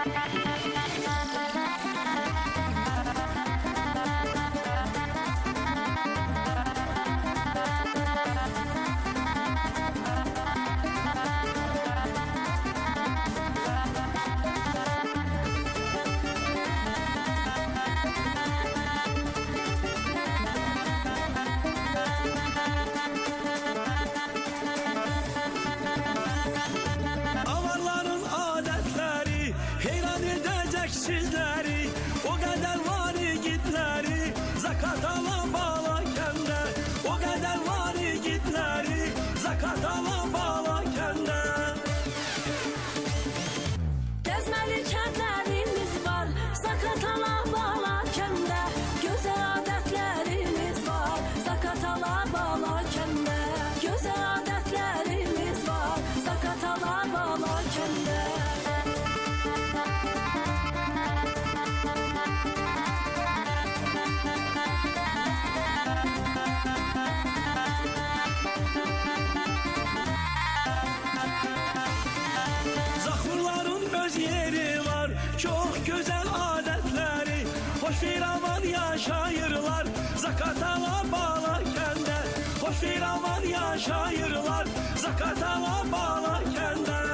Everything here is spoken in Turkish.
Sizleri o kadar var gitleri zakat ala bağla kende, o kadar var gitleri zakat ala bağla kende. Gezmeli kentlerimiz var, zakat ala bağla kende. Güzel adetlerimiz var, zakat ala bağla kende. Güzel adetlerimiz var, zakat ala bağla kende. Çok güzel adetleri hoş firavan yaşayırlar zakat ala bağla kende. Hoş firavan yaşayırlar zakat ala bağla kende.